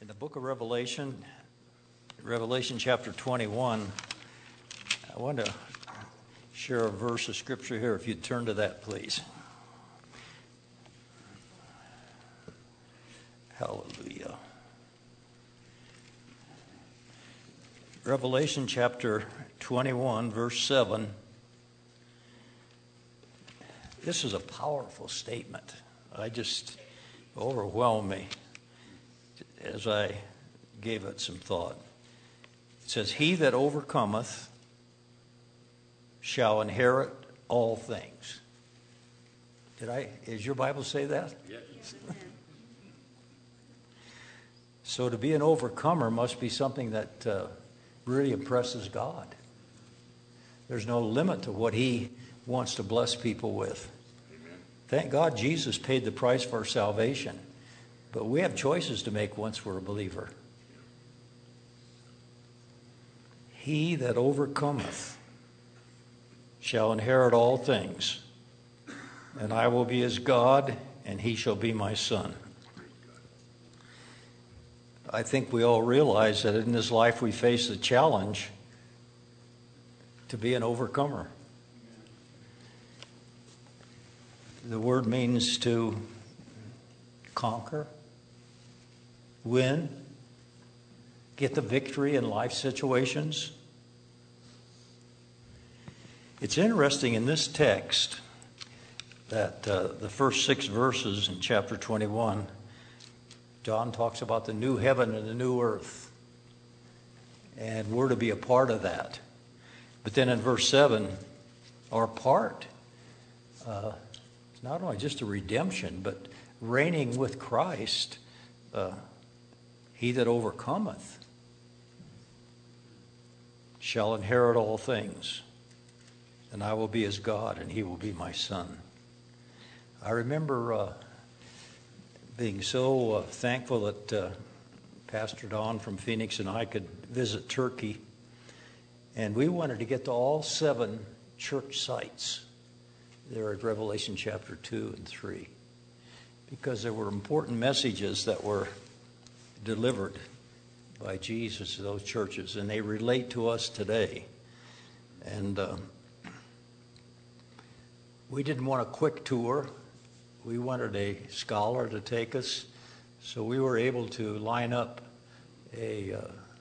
In the book of Revelation, Revelation chapter 21, I want to share a verse of scripture here. If you'd turn to that, please. Hallelujah. Revelation chapter 21, verse 7. This is a powerful statement. I just overwhelmed me as I gave it some thought. It says, "He that overcometh shall inherit all things." Does your Bible say that? Yes. So to be an overcomer must be something that really impresses God. There's no limit to what He wants to bless people with. Amen. Thank God Jesus paid the price for our salvation. But we have choices to make once we're a believer. He that overcometh shall inherit all things, and I will be his God, and he shall be my son. I think we all realize that in this life we face the challenge to be an overcomer. The word means to conquer, win, get the victory in life situations. It's interesting in this text that the first 6 verses in chapter 21, John talks about the new heaven and the new earth. And we're to be a part of that. But then in verse 7, our part, it's not only just a redemption, but reigning with Christ. He that overcometh shall inherit all things, and I will be his God, and he will be my son. I remember being so thankful that Pastor Don from Phoenix and I could visit Turkey, and we wanted to get to all 7 church sites there at Revelation chapter 2 and 3, because there were important messages that were delivered by Jesus to those churches, and they relate to us today. And we didn't want a quick tour. We wanted a scholar to take us, so we were able to line up an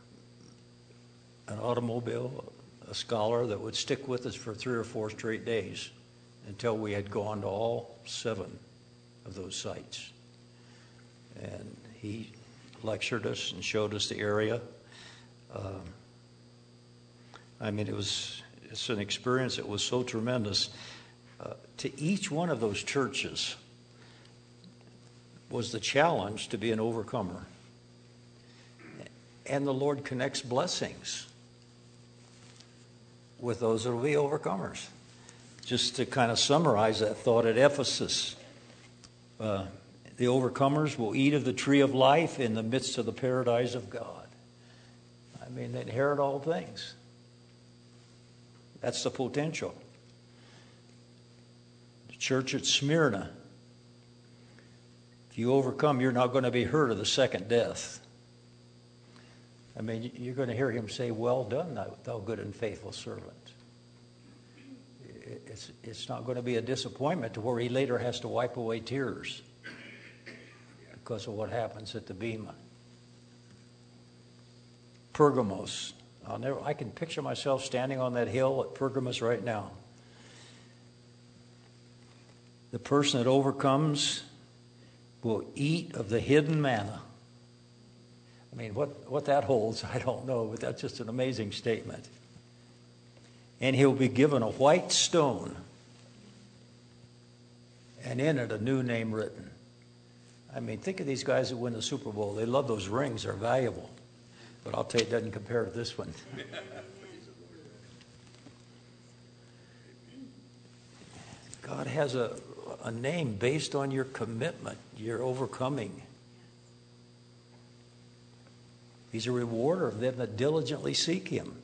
automobile, a scholar that would stick with us for 3 or 4 straight days until we had gone to all 7 of those sites. And he lectured us and showed us the area. It's an experience that was so tremendous. To each one of those churches was the challenge to be an overcomer. And the Lord connects blessings with those that will be overcomers. Just to kind of summarize that thought, at Ephesus, the overcomers will eat of the tree of life in the midst of the paradise of God. They inherit all things. That's the potential. The church at Smyrna, if you overcome, you're not going to be hurt of the second death. You're going to hear him say, "Well done, thou good and faithful servant." It's not going to be a disappointment to where he later has to wipe away tears because of what happens at the Bema. Pergamos. I can picture myself standing on that hill at Pergamos right now. The person that overcomes will eat of the hidden manna. What that holds, I don't know, but that's just an amazing statement. And he'll be given a white stone, and in it a new name written. Think of these guys that win the Super Bowl. They love those rings. They're valuable. But I'll tell you, it doesn't compare to this one. God has a name based on your commitment, your overcoming. He's a rewarder of them that diligently seek him.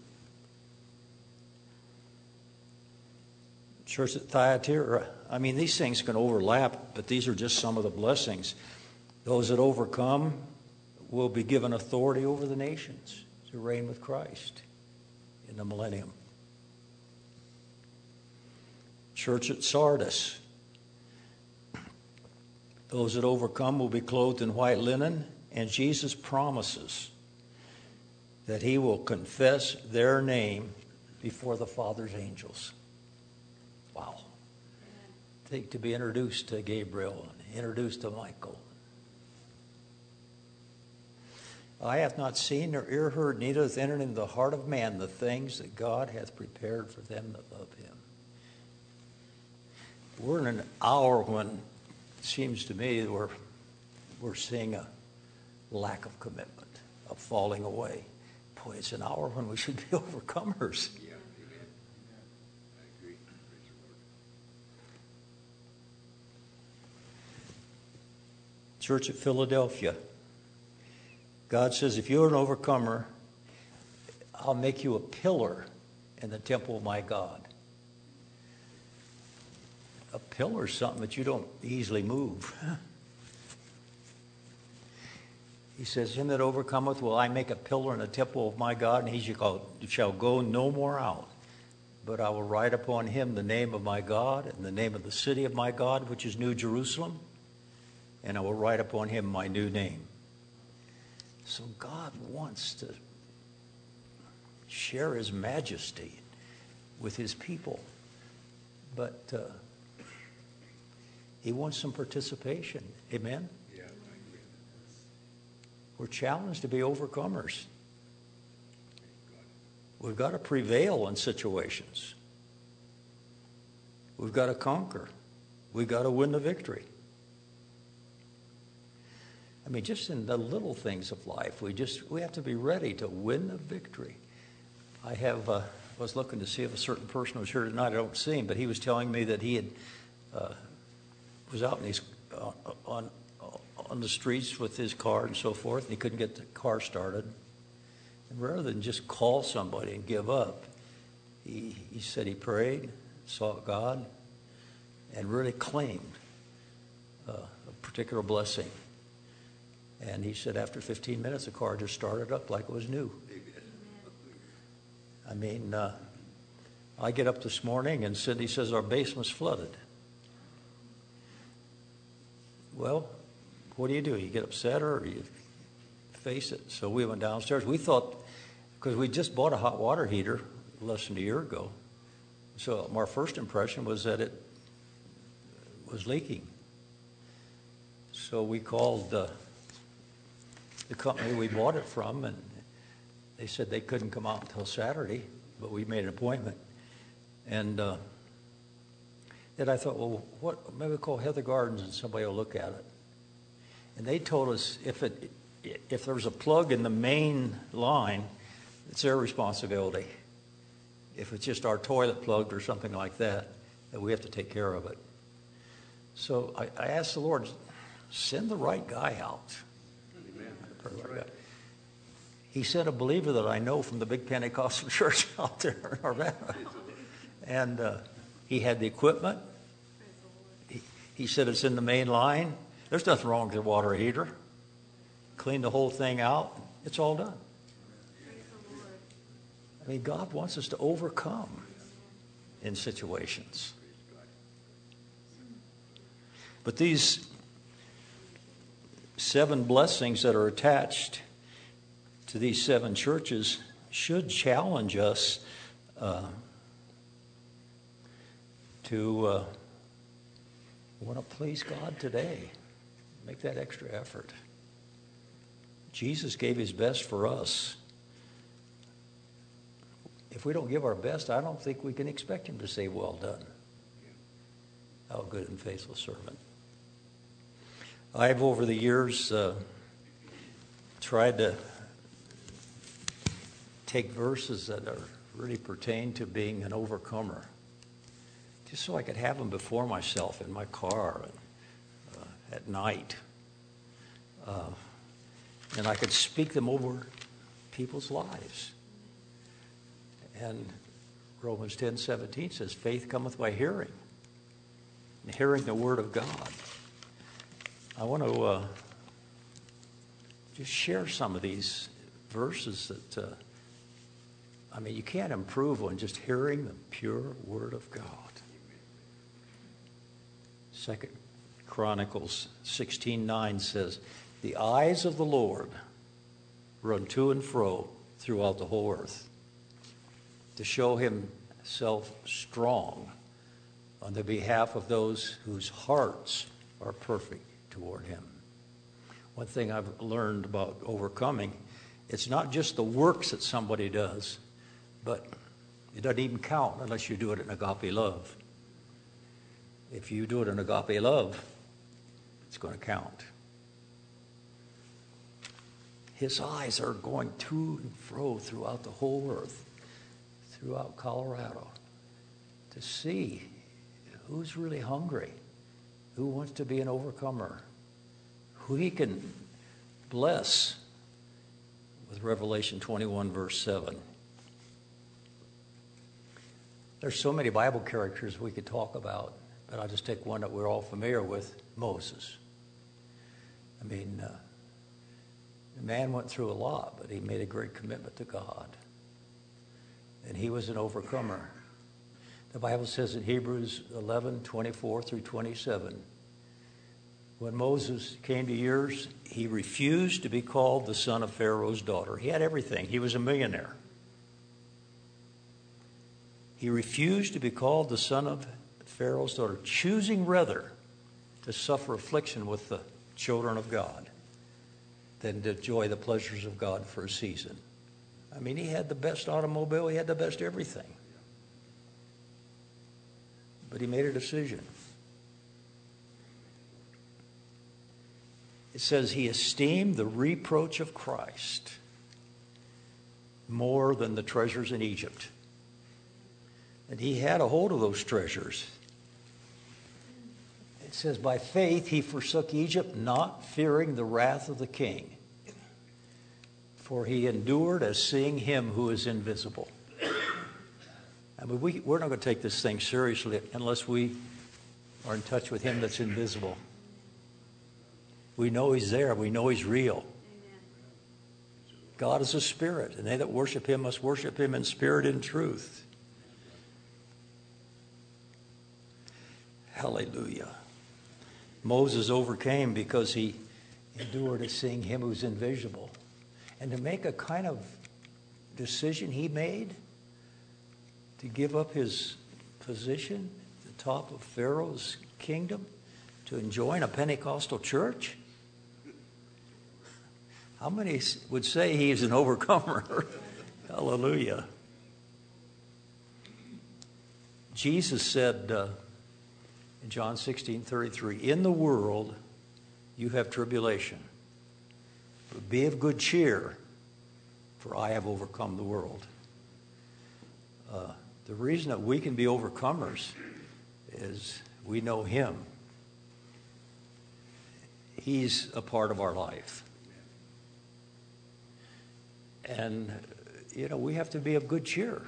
Church at Thyatira, these things can overlap, but these are just some of the blessings. Those that overcome will be given authority over the nations to reign with Christ in the millennium. Church at Sardis. Those that overcome will be clothed in white linen, and Jesus promises that he will confess their name before the Father's angels. Wow. Take to be introduced to Gabriel and introduced to Michael. I have not seen nor ear heard, neither hath entered into the heart of man the things that God hath prepared for them that love him. We're in an hour when it seems to me that we're seeing a lack of commitment, a falling away. Boy, it's an hour when we should be overcomers. Yeah, amen. I agree. Praise the Lord. Church at Philadelphia. God says, if you're an overcomer, I'll make you a pillar in the temple of my God. A pillar is something that you don't easily move. He says, him that overcometh will I make a pillar in the temple of my God, and he shall go no more out. But I will write upon him the name of my God and the name of the city of my God, which is New Jerusalem, and I will write upon him my new name. So God wants to share his majesty with his people. But he wants some participation. Amen? Yeah, I agree. We're challenged to be overcomers. We've got to prevail in situations. We've got to conquer. We've got to win the victory. I mean, just in the little things of life, we have to be ready to win the victory. I was looking to see if a certain person was here tonight. I don't see him, but he was telling me that he had was out in his on the streets with his car and so forth, and he couldn't get the car started. And rather than just call somebody and give up, he said he prayed, sought God, and really claimed a particular blessing. And he said after 15 minutes, the car just started up like it was new. I mean, I get up this morning and Cindy says our basement's flooded. Well, what do? You get upset or you face it? So we went downstairs. We thought, because we just bought a hot water heater less than a year ago, so our first impression was that it was leaking. So we called the company we bought it from, and they said they couldn't come out until Saturday, but we made an appointment. And then I thought, well, maybe we'll call Heather Gardens and somebody will look at it. And they told us if there's a plug in the main line, it's their responsibility. If it's just our toilet plugged or something like that we have to take care of it. So I asked the Lord, send the right guy out. Amen. He sent a believer that I know from the big Pentecostal church out there in Urbana. And he had the equipment. He said it's in the main line. There's nothing wrong with the water heater. Clean the whole thing out. It's all done. I mean, God wants us to overcome in situations. But these 7 blessings that are attached to these 7 churches should challenge us to want to please God today. Make that extra effort. Jesus gave his best for us. If we don't give our best, I don't think we can expect him to say, well done, thou good and faithful servant. I've, over the years, tried to take verses that are really pertain to being an overcomer, just so I could have them before myself in my car and at night. And I could speak them over people's lives. And Romans 10:17 says, faith cometh by hearing, and hearing the word of God. I want to just share some of these verses that, you can't improve on just hearing the pure Word of God. 2 Chronicles 16:9 says, "The eyes of the Lord run to and fro throughout the whole earth, to show himself strong on the behalf of those whose hearts are perfect toward him." One thing I've learned about overcoming, it's not just the works that somebody does, but it doesn't even count unless you do it in agape love. If you do it in agape love, it's going to count. His eyes are going to and fro throughout the whole earth, throughout Colorado, to see who's really hungry, who wants to be an overcomer, who he can bless with Revelation 21, verse 7. There's so many Bible characters we could talk about, but I'll just take one that we're all familiar with, Moses. The man went through a lot, but he made a great commitment to God. And he was an overcomer. The Bible says in Hebrews 11:24 through 27, when Moses came to years, he refused to be called the son of Pharaoh's daughter. He had everything. He was a millionaire. He refused to be called the son of Pharaoh's daughter, choosing rather to suffer affliction with the children of God than to enjoy the pleasures of God for a season. He had the best automobile. He had the best everything. But he made a decision. It says he esteemed the reproach of Christ more than the treasures in Egypt. And he had a hold of those treasures. It says, by faith he forsook Egypt, not fearing the wrath of the king. For he endured as seeing him who is invisible. We're not going to take this thing seriously unless we are in touch with him that's invisible. We know he's there. We know he's real. Amen. God is a spirit, and they that worship him must worship him in spirit and truth. Hallelujah. Moses overcame because he endured as seeing him who's invisible. And to make a kind of decision he made to give up his position at the top of Pharaoh's kingdom to join a Pentecostal church. How many would say he's an overcomer? Hallelujah. Jesus said in John 16:33, in the world you have tribulation, but be of good cheer, for I have overcome the world. The reason that we can be overcomers is we know him. He's a part of our life. And, we have to be of good cheer.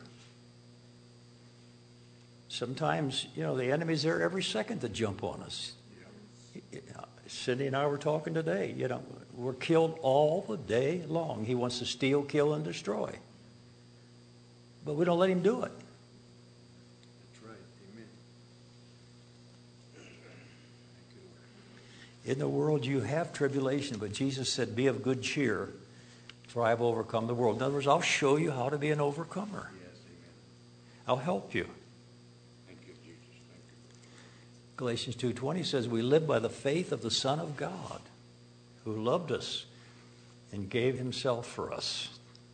Sometimes, the enemy's there every second to jump on us. Cindy and I were talking today, we're killed all the day long. He wants to steal, kill, and destroy. But we don't let him do it. That's right. Amen. In the world you have tribulation, but Jesus said, be of good cheer, for I have overcome the world. In other words, I'll show you how to be an overcomer. Yes, amen. I'll help you. Thank you, Jesus. Thank you. Galatians 2:20 says, we live by the faith of the Son of God, who loved us and gave himself for us.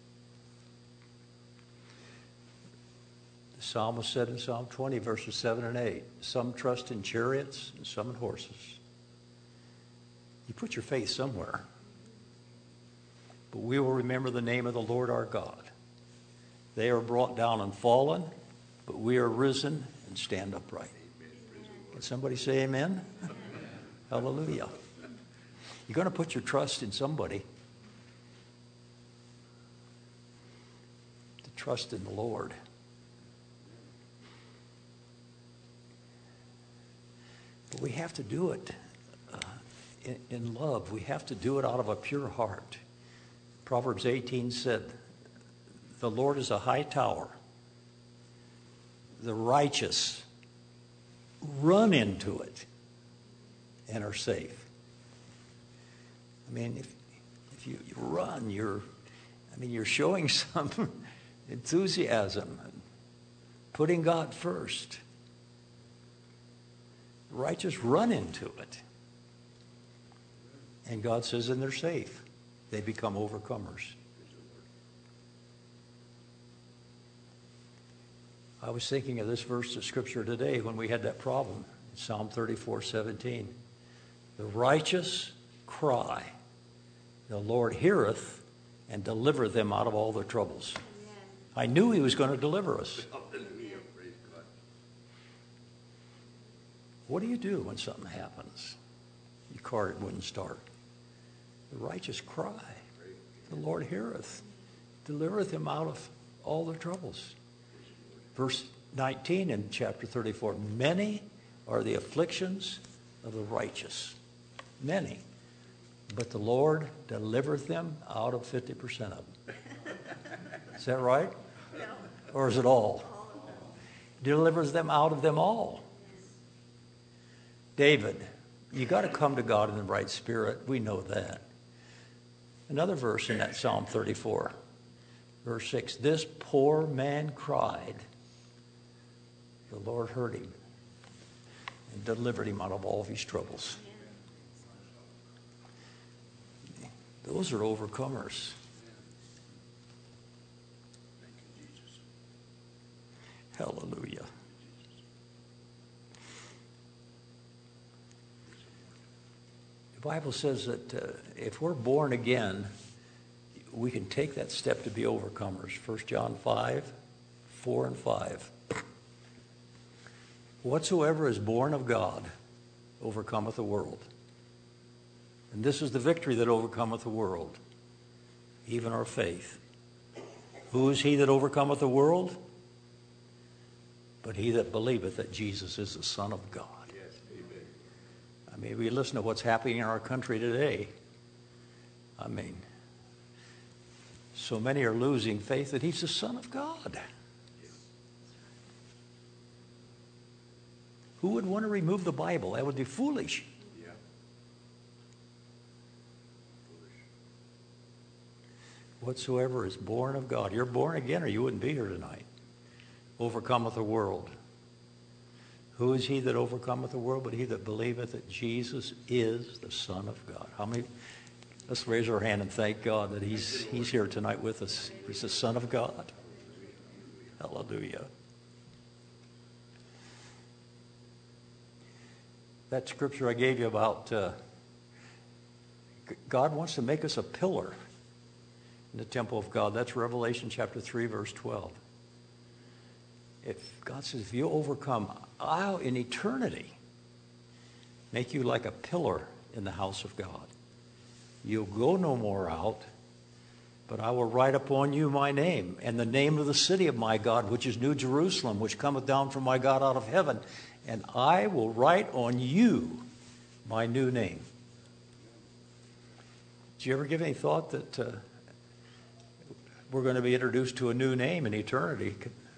The psalmist said in Psalm 20, verses 7 and 8, some trust in chariots and some in horses. You put your faith somewhere. But we will remember the name of the Lord our God. They are brought down and fallen, but we are risen and stand upright. Can somebody say amen? Hallelujah. You're going to put your trust in somebody. To trust in the Lord. But we have to do it in love. We have to do it out of a pure heart. Proverbs 18 said, the Lord is a high tower. The righteous run into it and are safe. I mean, if you run, you're showing some enthusiasm, putting God first. The righteous run into it. And God says, and they're safe. They become overcomers. I was thinking of this verse of Scripture today when we had that problem. Psalm 34:17. The righteous cry, the Lord heareth and delivereth them out of all their troubles. Amen. I knew he was going to deliver us. Hallelujah. Praise God. What do you do when something happens? Your car wouldn't start. The righteous cry, the Lord heareth, delivereth him out of all their troubles. Verse 19 in chapter 34, many are the afflictions of the righteous. Many. But the Lord delivereth them out of 50% of them. Is that right? No. Or is it all? Delivers them out of them all. David, you got to come to God in the right spirit. We know that. Another verse in that Psalm 34, verse 6. This poor man cried. The Lord heard him and delivered him out of all of his troubles. Those are overcomers. Thank you, Jesus. Hallelujah. The Bible says that if we're born again, we can take that step to be overcomers. 1 John 5:4-5. Whatsoever is born of God overcometh the world. And this is the victory that overcometh the world, even our faith. Who is he that overcometh the world? But he that believeth that Jesus is the Son of God. Yes, amen. I mean, we listen to what's happening in our country today. I mean, so many are losing faith that he's the Son of God. Who would want to remove the Bible? That would be foolish. Yeah. Foolish. Whatsoever is born of God. You're born again or you wouldn't be here tonight. Overcometh the world. Who is he that overcometh the world? But he that believeth that Jesus is the Son of God. How many? Let's raise our hand and thank God that he's here tonight with us. He's the Son of God. Hallelujah. That scripture I gave you about God wants to make us a pillar in the temple of God. That's Revelation chapter 3, verse 12. If God says, if you overcome, I'll in eternity make you like a pillar in the house of God. You'll go no more out, but I will write upon you my name and the name of the city of my God, which is New Jerusalem, which cometh down from my God out of heaven. And I will write on you my new name. Did you ever give any thought that we're going to be introduced to a new name in eternity?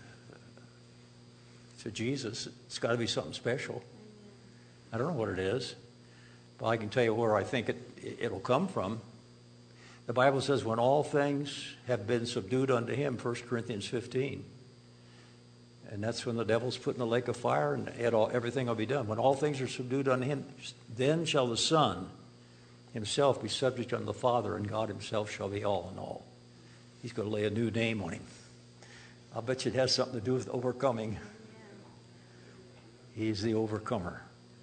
To Jesus, it's got to be something special. I don't know what it is, but I can tell you where I think it'll come from. The Bible says, when all things have been subdued unto him, 1 Corinthians 15. And that's when the devil's put in the lake of fire and everything will be done. When all things are subdued unto him, then shall the Son himself be subject unto the Father, and God himself shall be all in all. He's going to lay a new name on him. I'll bet you it has something to do with overcoming. He's the overcomer.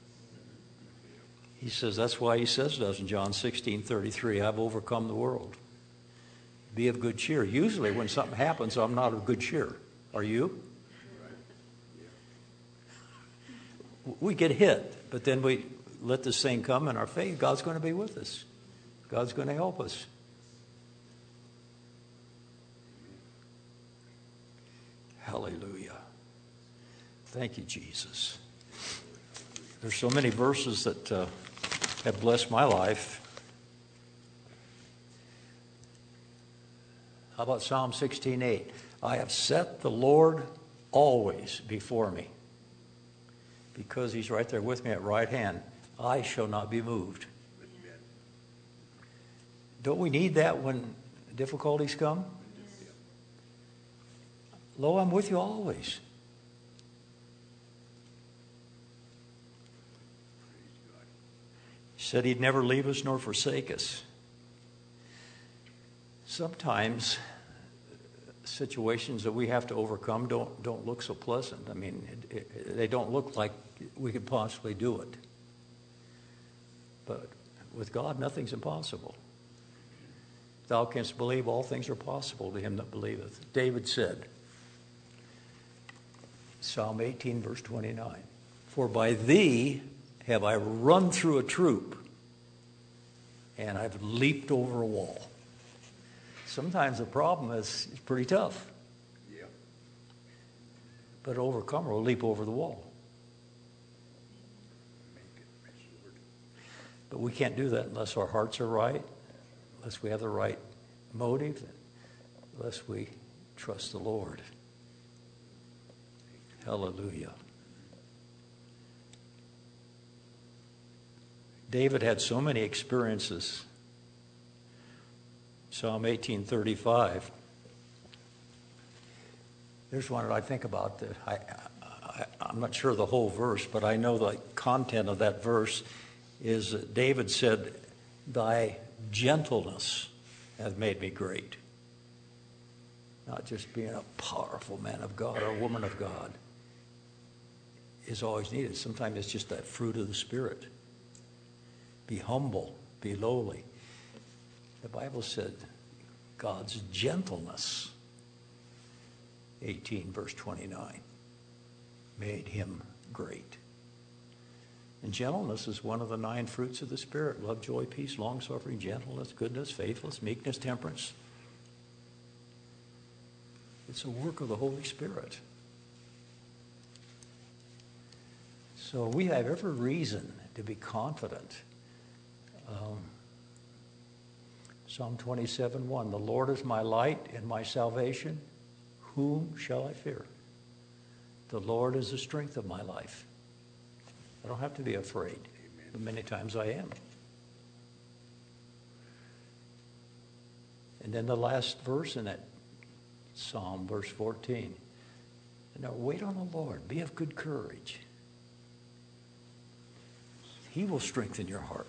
He says, that's why he says to us in John 16:33, I've overcome the world. Be of good cheer. Usually when something happens, I'm not of good cheer. Are you? We get hit, but then we let this thing come in our faith. God's going to be with us. God's going to help us. Hallelujah. Thank you, Jesus. There's so many verses that have blessed my life. How about Psalm 16:8? I have set the Lord always before me. Because he's right there with me at right hand, I shall not be moved. Don't we need that when difficulties come? Lo, I'm with you always. He said he'd never leave us nor forsake us. Sometimes situations that we have to overcome don't look so pleasant. I mean, they don't look like we could possibly do it. But with God, nothing's impossible. Thou canst believe all things are possible to him that believeth. David said, Psalm 18, verse 29, for by thee have I run through a troop, and I've leaped over a wall. Sometimes the problem is it's pretty tough. Yeah. But an overcomer will leap over the wall. Make it, praise the Lord. But we can't do that unless our hearts are right, unless we have the right motive, unless we trust the Lord. Hallelujah. David had so many experiences. Psalm 18:35. There's one that I think about that I'm not sure the whole verse, but I know the content of that verse is that David said, thy gentleness hath made me great. Not just being a powerful man of God or a woman of God is always needed. Sometimes it's just that fruit of the Spirit. Be humble, be lowly. The Bible said God's gentleness, 18 verse 29, made him great. And gentleness is one of the 9 fruits of the Spirit. Love, joy, peace, long-suffering, gentleness, goodness, faithfulness, meekness, temperance. It's a work of the Holy Spirit. So we have every reason to be confident. Psalm 27:1, the Lord is my light and my salvation. Whom shall I fear? The Lord is the strength of my life. I don't have to be afraid. Amen. But many times I am. And then the last verse in that Psalm, verse 14. Now wait on the Lord. Be of good courage. He will strengthen your heart.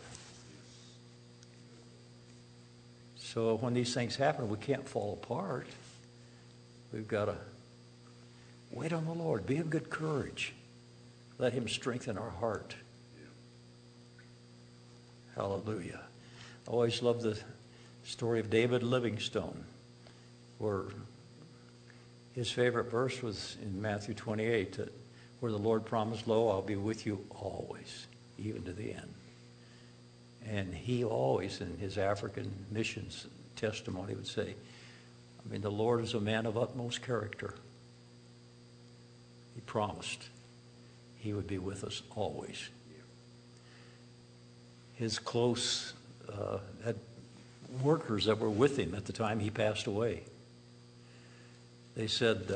So when these things happen, we can't fall apart. We've got to wait on the Lord. Be of good courage. Let him strengthen our heart. Yeah. Hallelujah. I always love the story of David Livingstone, where his favorite verse was in Matthew 28, where the Lord promised, lo, I'll be with you always, even to the end. And he always, in his African missions testimony, would say, I mean, the Lord is a man of utmost character. He promised he would be with us always. His close workers that were with him at the time he passed away, they said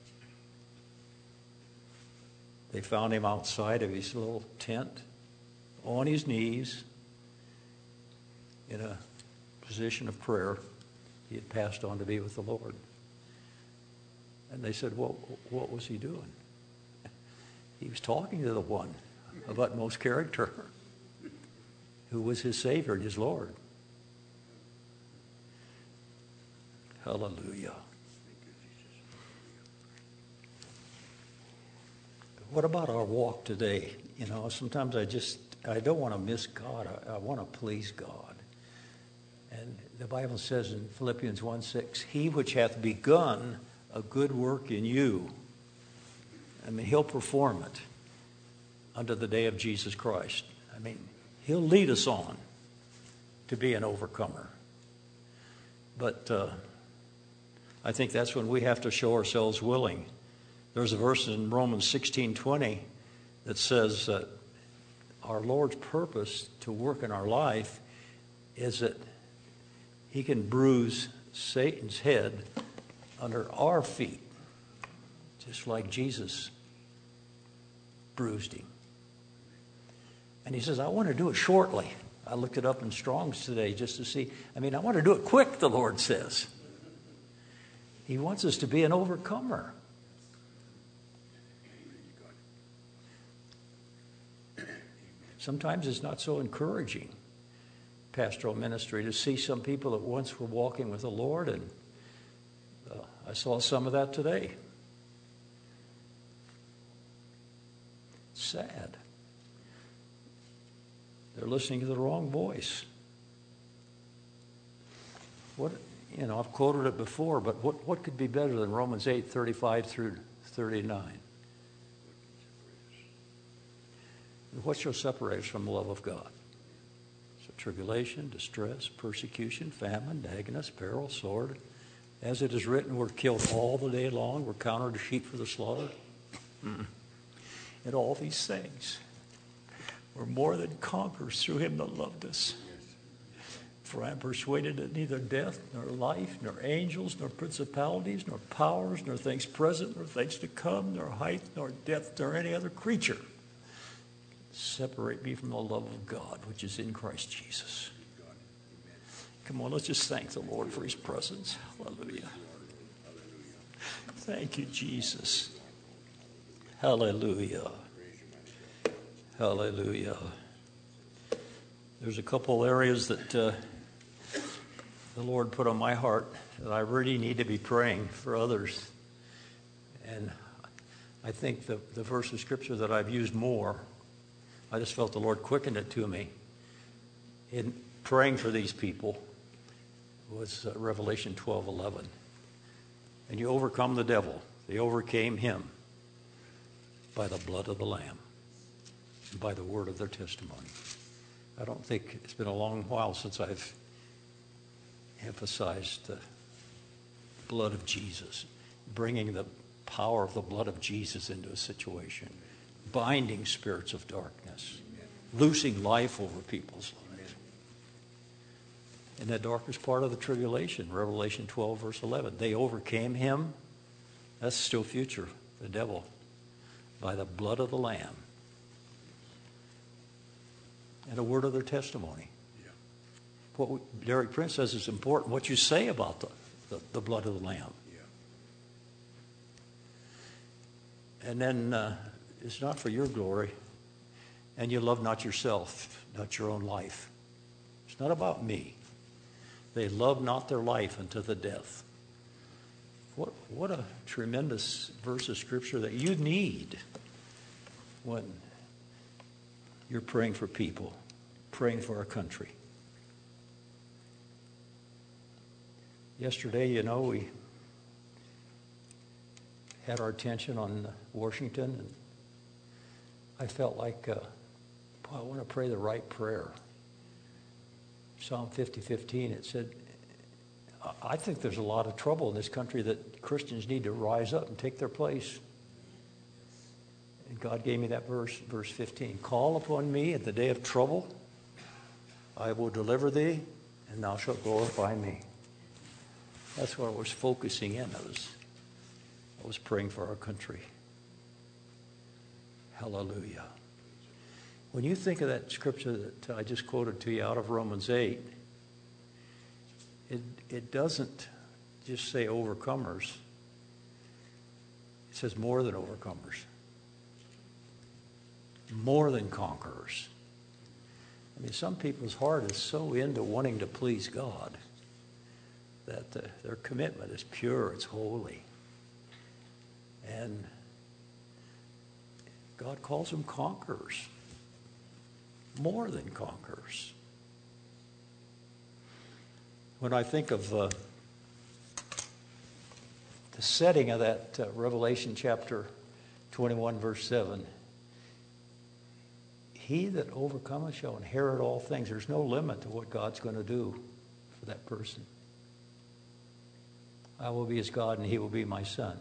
they found him outside of his little tent, on his knees, in a position of prayer. He had passed on to be with the Lord. And they said, well, what was he doing? He was talking to the one of utmost character, who was his Savior and his Lord. Hallelujah. What about our walk today? You know, sometimes I don't want to miss God. I want to please God. And the Bible says in Philippians 1:6, he which hath begun a good work in you, I mean, he'll perform it unto the day of Jesus Christ. I mean, he'll lead us on to be an overcomer. But I think that's when we have to show ourselves willing. There's a verse in Romans 16:20 that says that our Lord's purpose to work in our life is that he can bruise Satan's head under our feet, just like Jesus bruised him. And he says, I want to do it shortly. I looked it up in Strong's today just to see. I want to do it quick, the Lord says. He wants us to be an overcomer. Sometimes it's not so encouraging, pastoral ministry, to see some people that once were walking with the Lord, and I saw some of that today. Sad. They're listening to the wrong voice. I've quoted it before, but what could be better than Romans 8:35 through 39? What shall separate us from the love of God? So tribulation, distress, persecution, famine, nakedness, peril, sword. As it is written, we're killed all the day long. We're counted as sheep for the slaughter. And all these things, we're more than conquerors through him that loved us. For I am persuaded that neither death, nor life, nor angels, nor principalities, nor powers, nor things present, nor things to come, nor height, nor depth, nor any other creature separate me from the love of God, which is in Christ Jesus. Come on, let's just thank the Lord for his presence. Hallelujah. Thank you, Jesus. Hallelujah. Hallelujah. There's a couple areas that the Lord put on my heart that I really need to be praying for others. And I think the verse of Scripture that I've used more, I just felt the Lord quickened it to me in praying for these people, was Revelation 12:11. And you overcome the devil. They overcame him by the blood of the Lamb and by the word of their testimony. I don't think it's been a long while since I've emphasized the blood of Jesus, bringing the power of the blood of Jesus into a situation, binding spirits of darkness, loosing life over people's lives. In that darkest part of the tribulation, Revelation 12, verse 11, they overcame him. That's still future, the devil, by the blood of the Lamb and a word of their testimony. Yeah. What Derek Prince says is important, what you say about the blood of the Lamb. Yeah. And then it's not for your glory, and you love not yourself, not your own life. It's not about me. They love not their life unto the death. What a tremendous verse of Scripture that you need when you're praying for people, praying for our country. Yesterday, we had our attention on Washington, and I felt like, I want to pray the right prayer. Psalm 50:15, it said, I think there's a lot of trouble in this country that Christians need to rise up and take their place. And God gave me that verse 15. Call upon me at the day of trouble. I will deliver thee, and thou shalt glorify me. That's what I was focusing in. I was praying for our country. Hallelujah. When you think of that scripture that I just quoted to you out of Romans 8, it doesn't just say overcomers. It says more than overcomers. More than conquerors. Some people's heart is so into wanting to please God that their commitment is pure, it's holy. And God calls them conquerors. More than conquerors. When I think of the setting of that Revelation chapter 21, verse 7, he that overcometh shall inherit all things. There's no limit to what God's going to do for that person. I will be his God and he will be my son.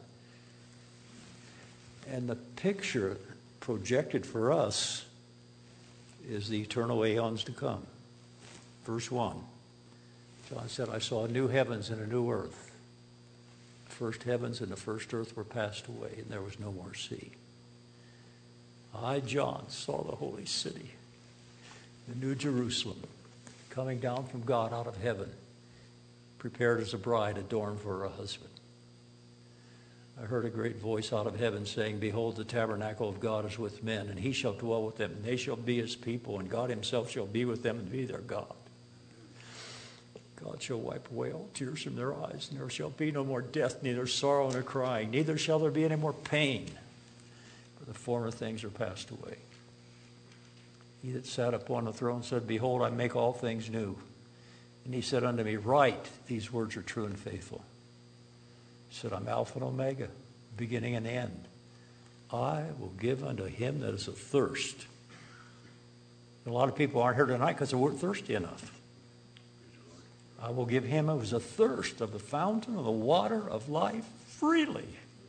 And the picture projected for us is the eternal aeons to come. Verse 1. John said, I saw new heavens and a new earth. The first heavens and the first earth were passed away, and there was no more sea. I, John, saw the holy city, the new Jerusalem, coming down from God out of heaven, prepared as a bride adorned for her husband. I heard a great voice out of heaven saying, Behold, the tabernacle of God is with men, and he shall dwell with them, and they shall be his people, and God himself shall be with them and be their God. God shall wipe away all tears from their eyes, and there shall be no more death, neither sorrow nor crying, neither shall there be any more pain, for the former things are passed away. He that sat upon the throne said, Behold, I make all things new. And he said unto me, Write, these words are true and faithful. He said, I'm Alpha and Omega, beginning and end. I will give unto him that is athirst. A lot of people aren't here tonight because they weren't thirsty enough. I will give him who is athirst of the fountain of the water of life freely.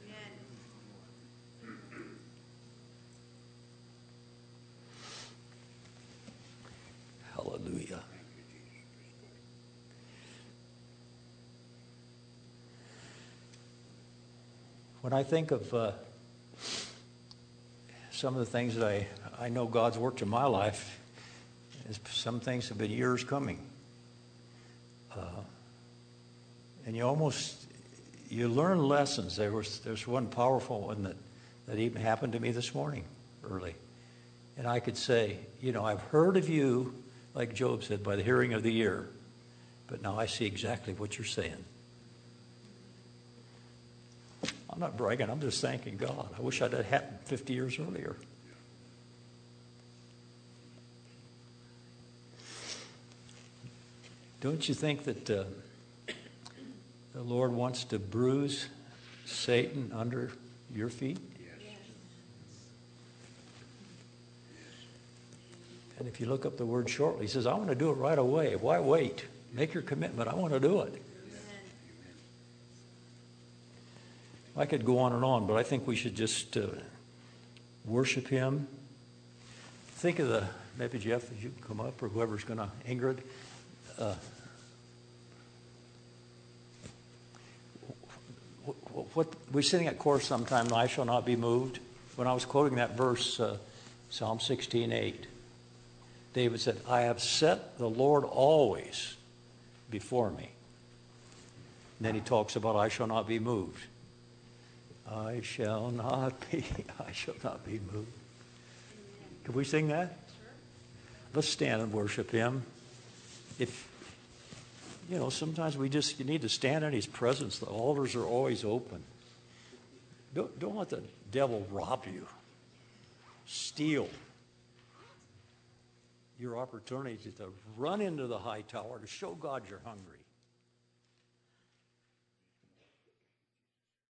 Hallelujah. When I think of some of the things that I know God's worked in my life, some things have been years coming. And you learn lessons. There's one powerful one that even happened to me this morning early. And I could say, I've heard of you, like Job said, by the hearing of the ear. But now I see exactly what you're saying. I'm not bragging. I'm just thanking God. I wish that had happened 50 years earlier. Don't you think that the Lord wants to bruise Satan under your feet? Yes. And if you look up the word shortly, he says, I want to do it right away. Why wait? Make your commitment. I want to do it. I could go on, but I think we should just worship him. Think of maybe Jeff, if you can come up, or whoever's going to, Ingrid. What we sing at chorus sometime, I shall not be moved. When I was quoting that verse, Psalm 16:8, David said, I have set the Lord always before me. And then he talks about I shall not be moved. I shall not be moved. Can we sing that? Let's stand and worship him. If sometimes you need to stand in his presence. The altars are always open. Don't let the devil rob you, steal your opportunity to run into the high tower to show God you're hungry.